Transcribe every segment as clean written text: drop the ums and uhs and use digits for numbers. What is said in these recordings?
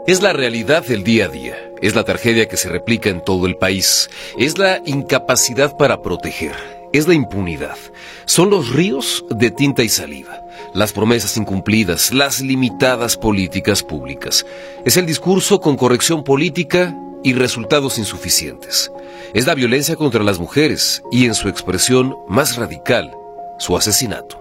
Es la realidad del día a día, es la tragedia que se replica en todo el país, es la incapacidad para proteger, es la impunidad, son los ríos de tinta y saliva, las promesas incumplidas, las limitadas políticas públicas, es el discurso con corrección política y resultados insuficientes, es la violencia contra las mujeres y en su expresión más radical, su asesinato.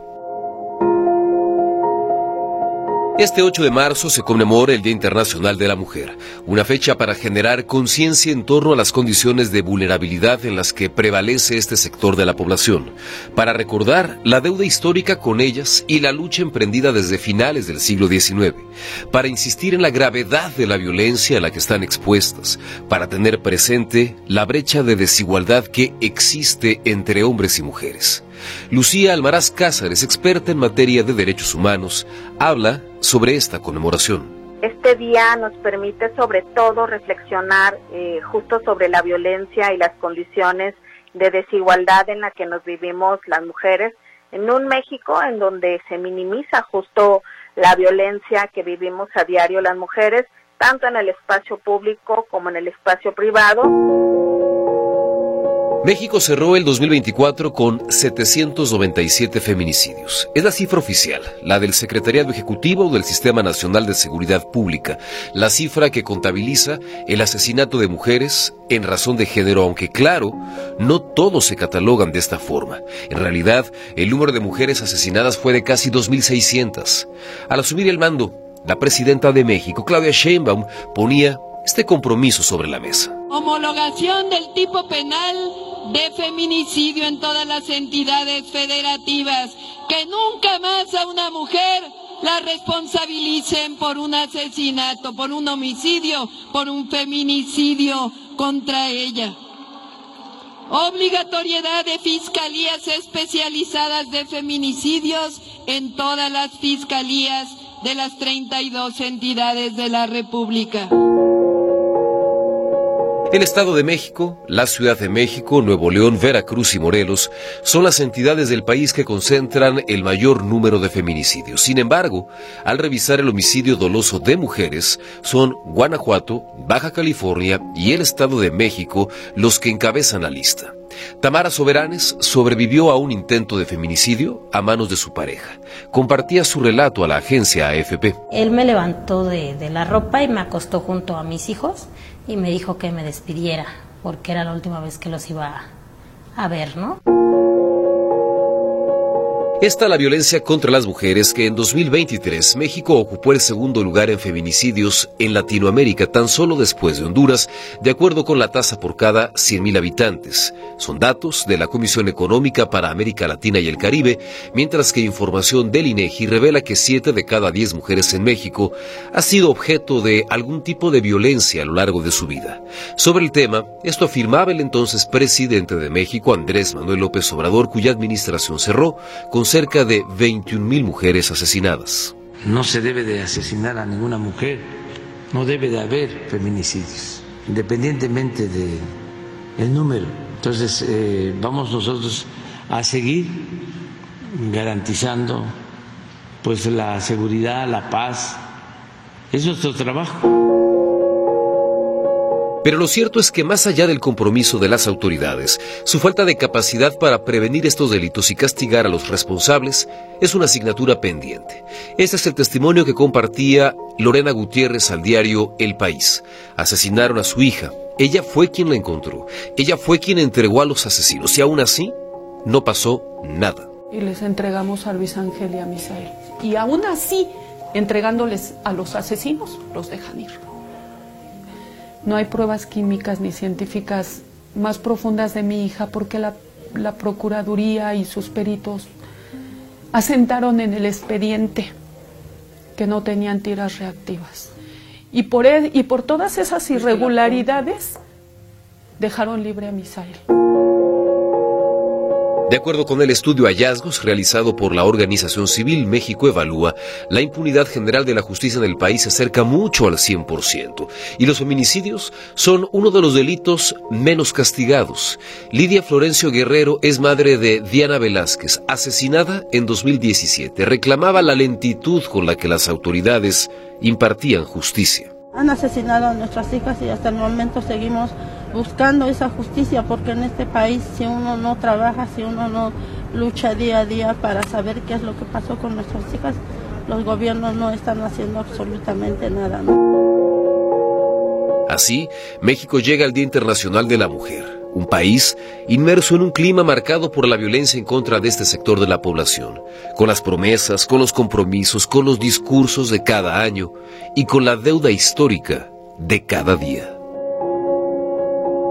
Este 8 de marzo se conmemora el Día Internacional de la Mujer, una fecha para generar conciencia en torno a las condiciones de vulnerabilidad en las que prevalece este sector de la población, para recordar la deuda histórica con ellas y la lucha emprendida desde finales del siglo XIX, para insistir en la gravedad de la violencia a la que están expuestas, para tener presente la brecha de desigualdad que existe entre hombres y mujeres. Lucía Almaraz Cázares, experta en materia de derechos humanos, habla sobre esta conmemoración. Este día nos permite sobre todo reflexionar justo sobre la violencia y las condiciones de desigualdad en la que nos vivimos las mujeres en un México en donde se minimiza justo la violencia que vivimos a diario las mujeres, tanto en el espacio público como en el espacio privado. México cerró el 2024 con 797 feminicidios. Es la cifra oficial, la del Secretariado Ejecutivo del Sistema Nacional de Seguridad Pública, la cifra que contabiliza el asesinato de mujeres en razón de género, aunque claro, no todos se catalogan de esta forma. En realidad, el número de mujeres asesinadas fue de casi 2.600. Al asumir el mando, la presidenta de México, Claudia Sheinbaum, ponía este compromiso sobre la mesa. Homologación del tipo penal de feminicidio en todas las entidades federativas, que nunca más a una mujer la responsabilicen por un asesinato, por un homicidio, por un feminicidio contra ella. Obligatoriedad de fiscalías especializadas de feminicidios en todas las fiscalías de las 32 entidades de la República. El Estado de México, la Ciudad de México, Nuevo León, Veracruz y Morelos son las entidades del país que concentran el mayor número de feminicidios. Sin embargo, al revisar el homicidio doloso de mujeres, son Guanajuato, Baja California y el Estado de México los que encabezan la lista. Tamara Soberanes sobrevivió a un intento de feminicidio a manos de su pareja. Compartía su relato a la agencia AFP. Él me levantó de la ropa y me acostó junto a mis hijos y me dijo que me despidiera porque era la última vez que los iba a ver, ¿no? Esta la violencia contra las mujeres que en 2023 México ocupó el segundo lugar en feminicidios en Latinoamérica, tan solo después de Honduras, de acuerdo con la tasa por cada 100.000 habitantes. Son datos de la Comisión Económica para América Latina y el Caribe, mientras que información del INEGI revela que 7 de cada 10 mujeres en México ha sido objeto de algún tipo de violencia a lo largo de su vida. Sobre el tema, esto afirmaba el entonces presidente de México, Andrés Manuel López Obrador, cuya administración cerró con cerca de 21.000 mujeres asesinadas. No se debe de asesinar a ninguna mujer, no debe de haber feminicidios, independientemente del número. Entonces, vamos nosotros a seguir garantizando pues la seguridad, la paz. Es nuestro trabajo. Pero lo cierto es que más allá del compromiso de las autoridades, su falta de capacidad para prevenir estos delitos y castigar a los responsables es una asignatura pendiente. Este es el testimonio que compartía Lorena Gutiérrez al diario El País. Asesinaron a su hija. Ella fue quien la encontró. Ella fue quien entregó a los asesinos. Y aún así, no pasó nada. Y les entregamos a Luis Ángel y a Misael. Y aún así, entregándoles a los asesinos, los dejan ir. No hay pruebas químicas ni científicas más profundas de mi hija porque la Procuraduría y sus peritos asentaron en el expediente que no tenían tiras reactivas. Y por todas esas irregularidades dejaron libre a Misael. De acuerdo con el estudio Hallazgos realizado por la organización civil México Evalúa, la impunidad general de la justicia en el país se acerca mucho al 100%, y los feminicidios son uno de los delitos menos castigados. Lidia Florencio Guerrero es madre de Diana Velázquez, asesinada en 2017. Reclamaba la lentitud con la que las autoridades impartían justicia. Han asesinado a nuestras hijas y hasta el momento seguimos buscando esa justicia, porque en este país, si uno no trabaja, si uno no lucha día a día para saber qué es lo que pasó con nuestras hijas, los gobiernos no están haciendo absolutamente nada, ¿no? Así, México llega al Día Internacional de la Mujer, un país inmerso en un clima marcado por la violencia en contra de este sector de la población, con las promesas, con los compromisos, con los discursos de cada año y con la deuda histórica de cada día.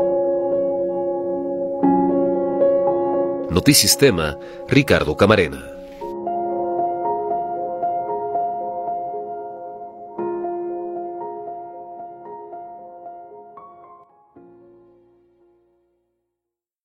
Notisistema, Ricardo Camarena.